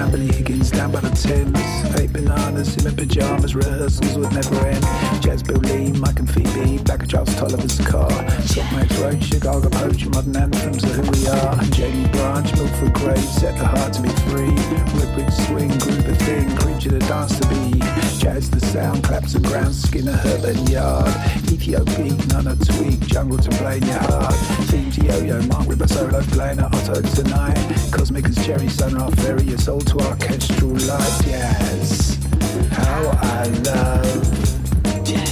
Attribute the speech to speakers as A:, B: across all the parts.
A: down Billy Higgins, down by the Thames. 8 bananas in my pyjamas, rehearsals would never end. Jazz Bill Lee, Mike and Phoebe, back of Charles Tolliver's car. Sockmates Road, Chicago Poach, modern anthems of who we are. Jamie Branch, Milford Grave, set the heart to be free. Whipwreck swing, group of thing, creature the dance to be. Jazz the sound, claps and grounds, Skinner, Herbert and Yard. Ethiopia, Nana Tweak, jungle to play in your heart. Team to Yo-Yo, Mark with a solo playing at Otto tonight. Cosmic as Cherry, Sunrise Ferry, it's all to orchestral light. Jazz, how I love jazz.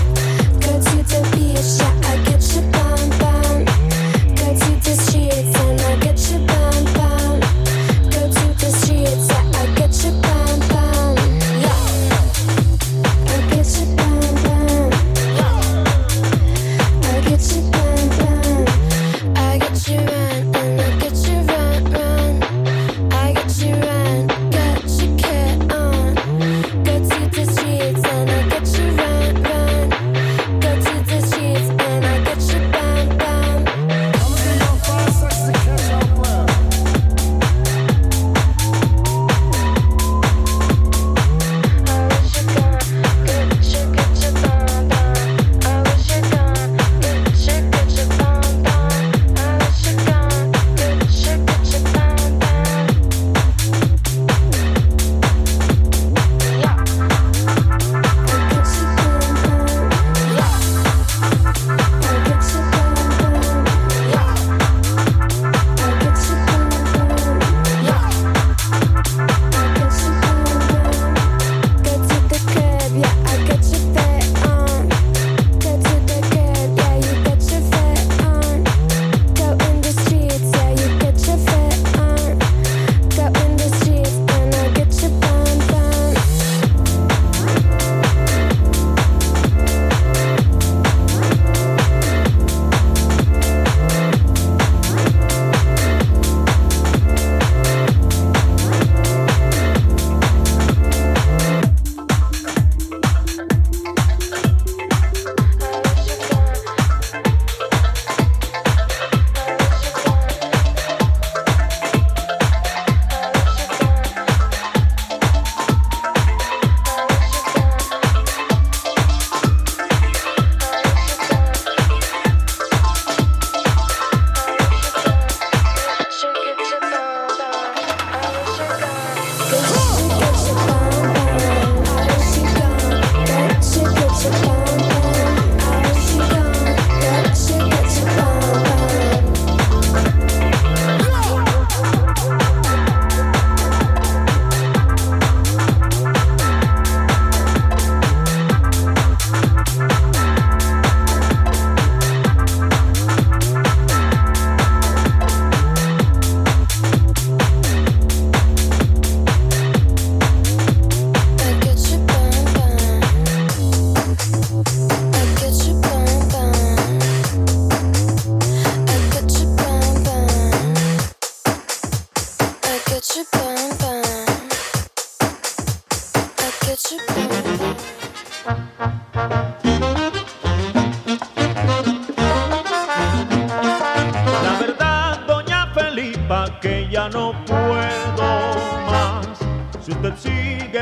B: Go to the beach, yeah, I get you bam bam. Go to the streets and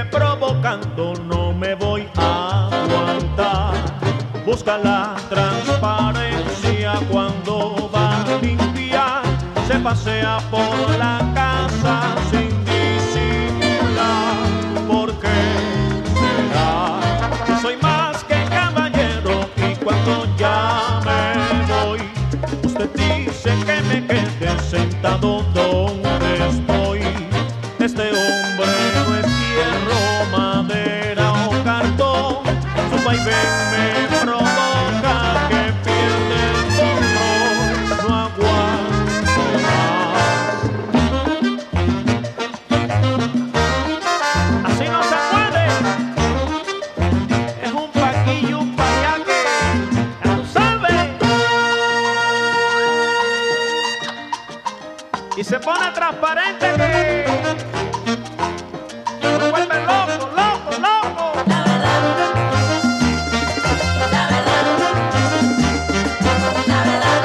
B: sigue provocando, no me voy a aguantar. Busca la transparencia cuando va a limpiar, se pasea por la casa sin disimular. ¿Por qué será? Yo soy más que caballero y cuando ya me voy, usted dice que me quede sentado donde estoy. Este hombre no es hierro, madera o cartón, su vaivén me provoca que pierde el control, no aguanto más. Así no se puede, es un paquillo, un payaque, ya tú sabes. Y se pone transparente que me vuelve loco, loco, loco.
C: La verdad, la verdad, la verdad,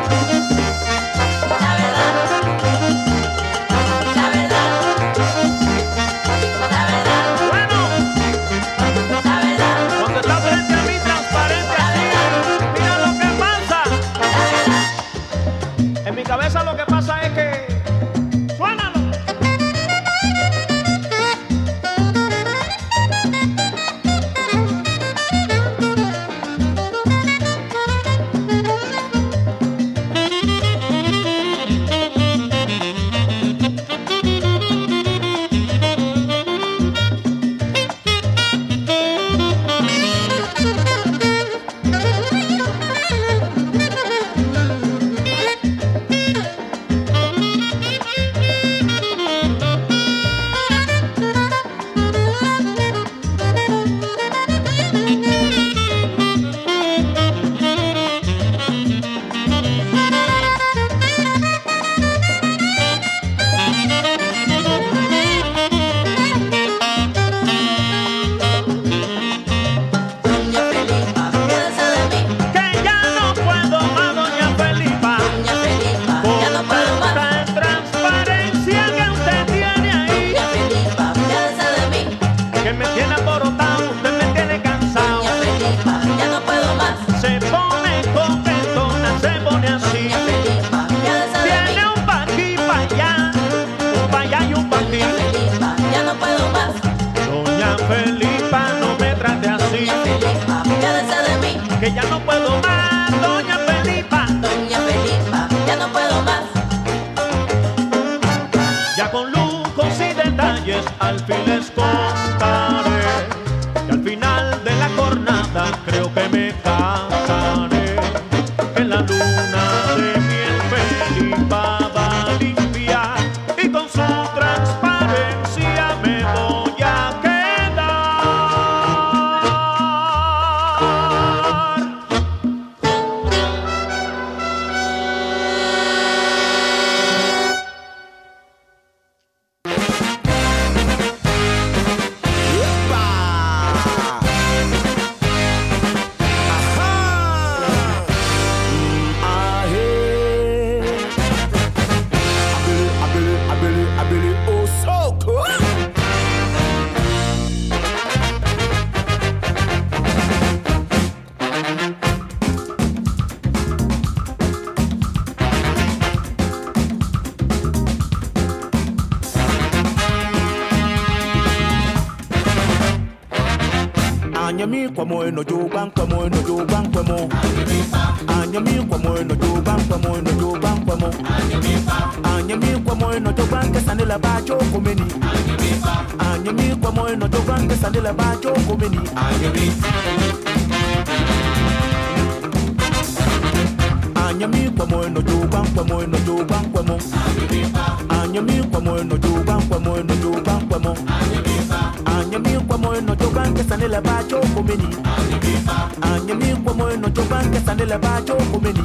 C: la verdad, la verdad, la verdad.
B: Bueno,
C: La verdad,
B: cuando está frente a mí transparente así, mira lo que pasa. En mi cabeza lo que pasa es que suénalo.
C: doña Felipa, piensa de mí.
B: Que ya no puedo más, doña Felipa,
C: Doña Felipa, ya no
B: con
C: puedo más.
B: tanta transparencia que usted tiene ahí,
C: Doña Felipa, piensa de mí.
B: que me tiene aborotado, usted me tiene cansado.
C: Doña Felipa, ya no puedo más.
B: Se pone coquetona, se pone así.
C: Doña Felipa, piensa de mí.
B: Tiene un pa' aquí, pa' allá, un pa' allá y un pa' aquí.
C: Doña Felipa, ya no puedo más.
B: Doña Felipa, no me trate así,
C: Doña Felipa, piensa de mí.
B: que ya no puedo más, doña Felipa.
C: Doña Felipa, ya no puedo más.
B: Ya con lujos y detalles al fin les contaré, y al final de la jornada creo que me casaré. En la luna de miel Felipa va a limpiar y con su transparencia me voy a quedar.
D: Anyami kwa moeno juban kwa moeno juban kwa mo. Anyami kwa moeno juban kwa moeno juban kwa mo. Anyami kwa moeno juban ke sanila bajo kumeni. Anyami kwa moeno juban ke sanila bajo kumeni. Anyami kwa moeno juban kwa moeno juban kwa mo. Anyami kwa moeno juban kwa moeno juban kwa mo. Anyami kwa moeno juban ke sanila bajo kumeni. Anyami kwa moeno juban ke sanila bajo kumeni.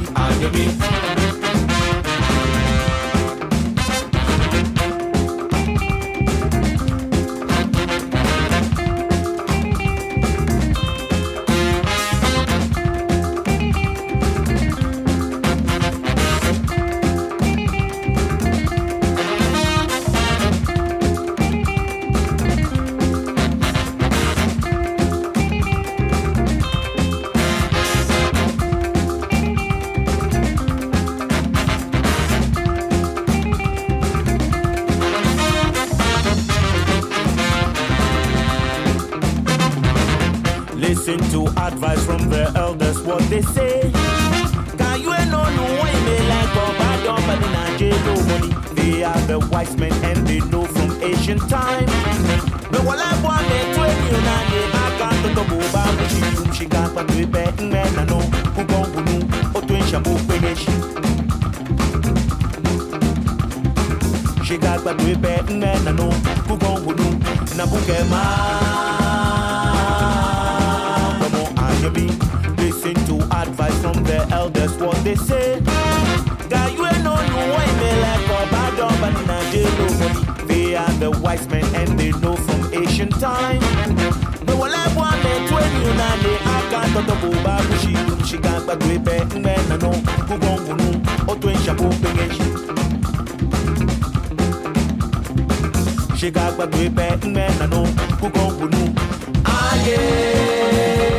D: what they say. Can you know no way me like a bad but in a jail no money. They are the wise men and they know from ancient time. No one I want me to you now. I can't talk about what she got but we bet men I know who go who know or to shabu finish. She got but we bet men I know who go who know na bukema. Come on, I be listen to advice from the elders what they say. Guy you know no way me like a bad but in a jail no money. They are the wise men and they know from ancient time. No one like one man 20 now they I can't talk about she got but we bet men I know who go who know or to shabu finish. She got but we bet men I know who go who know. Ah yeah.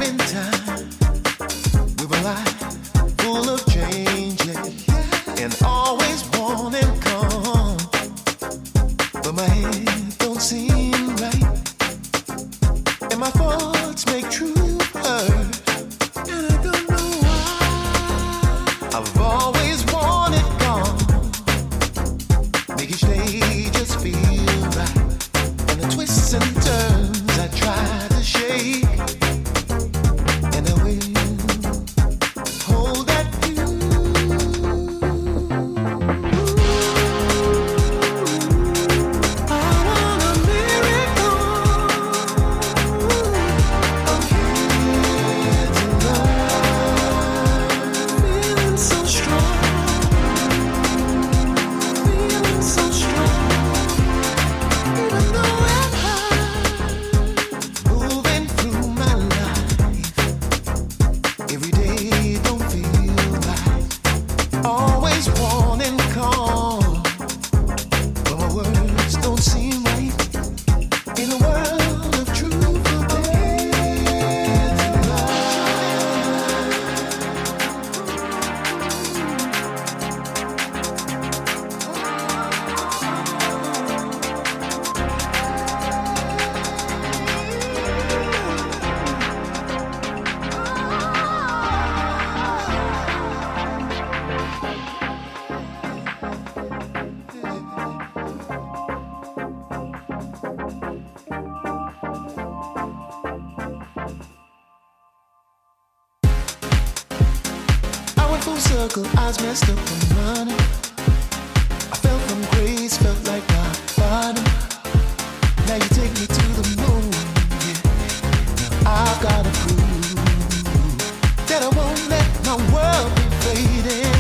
E: in time. We were like full of changes and always wanting calm. But my head don't seem right, and my thoughts make true hurt. And I don't know why. I've always wanted calm, make each day just feel right. And the twists and turns I try to shake, and I will hold that view. I want a miracle. I'm here tonight, feeling so strong, feeling so strong. Even though I'm high, moving through my life, every day don't feel right. Always wanting calm, but my words don't seem right. In a world of truth, I went full circle, eyes messed up from running. I fell from grace, felt like rock bottom. Now you take me to the moon, yeah. Now I've gotta prove that I won't let my world be fading.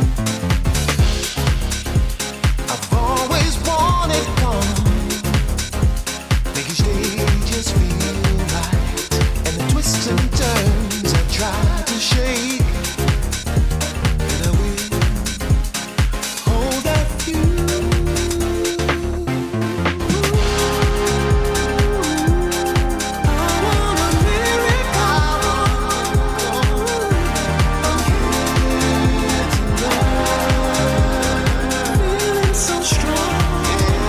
E: I've always wanted calm, make each day just feel right. And the twists and turns I try to shake, and I will hold that view. I want a miracle. I'm here tonight, feeling so strong,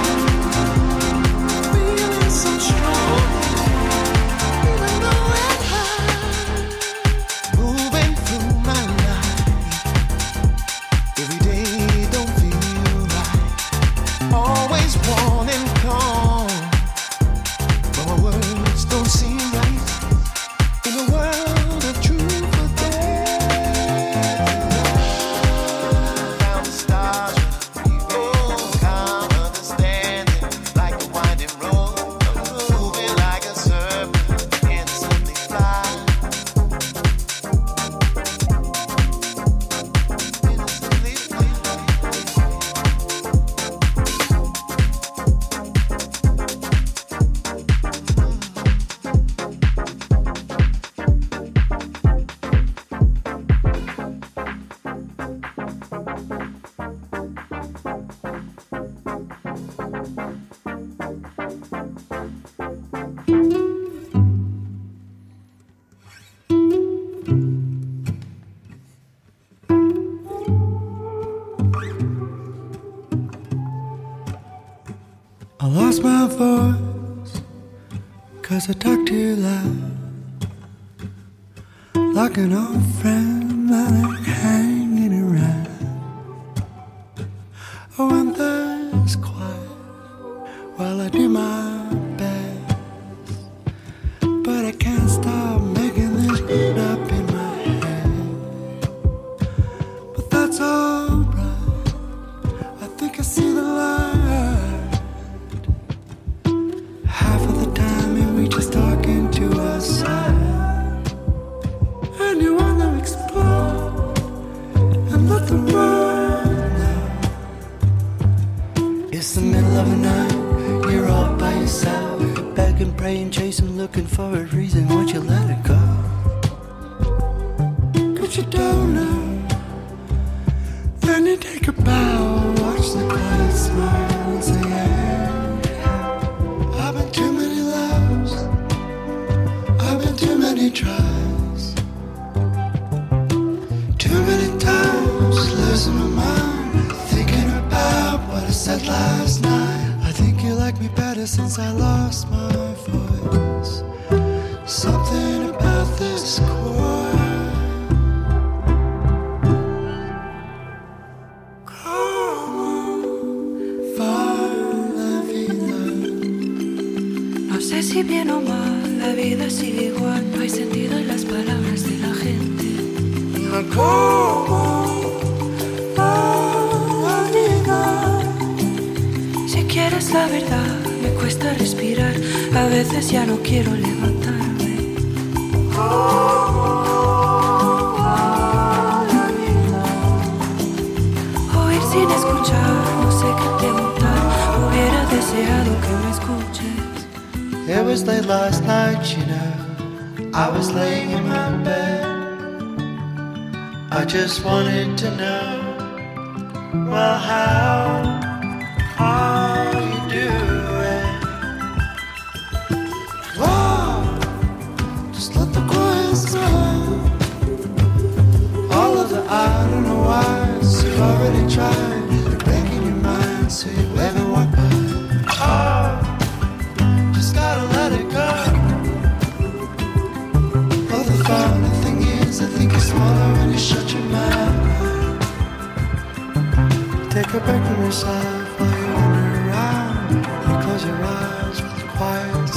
E: feeling so strong. Even though I'm high, moving through my life, every day don't feel right. Always wanting calm, but my words don't seem right. In a world of truth or found the stars, calm understanding, like a winding road, moving like a serpent, instantly fly. Innocently fly.
A: I lost my voice, 'cause I talk too loud, like an old friend that ain't hanging around. Oh, when there's quiet, while I do my best, but I can't stop making this beat up in my head. But that's alright, I think I see the light. Half of the time and we just talking to ourselves, and you wanna explore and let the world know. It's the middle of the night, you're all by yourself, begging, praying, chasing, looking for a reason. Won't you let it go? 'Cause you don't know. Then you take a bow, watch the quiet smile and say, hey, I've been too many loves, I've been too many tries.
E: last night. I think you like me better since I lost my voice. Something about this chord.
F: No sé si bien o mal, la vida sigue igual. No hay sentido en las palabras de la gente. Si quieres la verdad, me cuesta respirar. A veces ya no quiero levantarme. Oír sin escuchar, no sé qué preguntar. Hubiera deseado que me escuches.
E: It was late last night, you know. I was laying in my bed. I just wanted to know, well, how are you doing? Whoa, just let the quiet know. All of the I don't know whys you've already tried. They're breaking your mind, so you wave and walk by. Oh, just gotta let it go. Oh, the funny thing is, I think you're smaller when you shut your mouth. Take a break from yourself while you wander around. You close your eyes with a quiet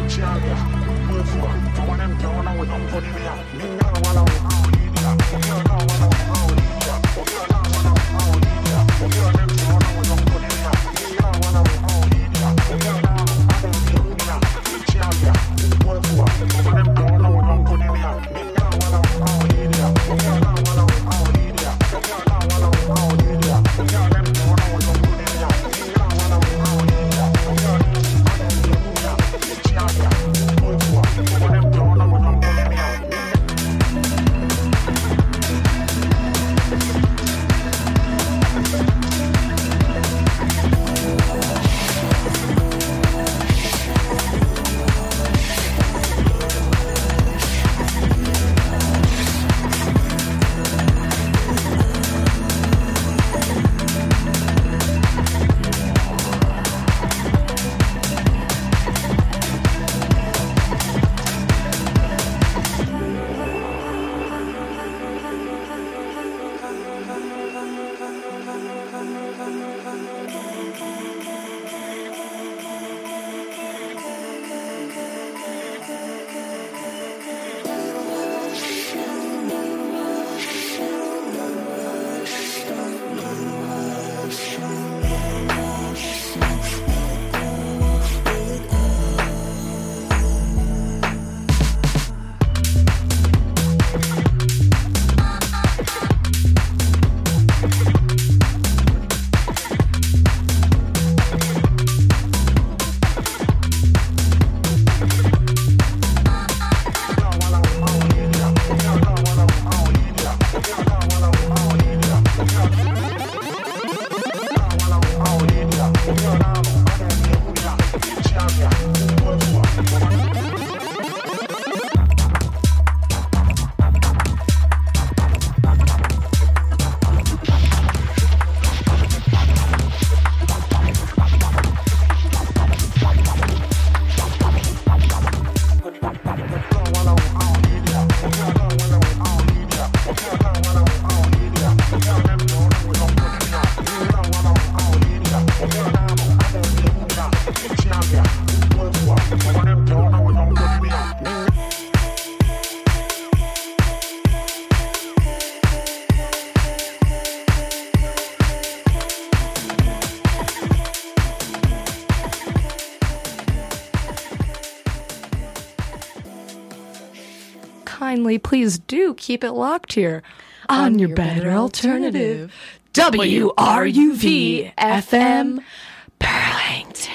G: Kindly, please do keep it locked here on your better alternative. WRUV FM Burlington.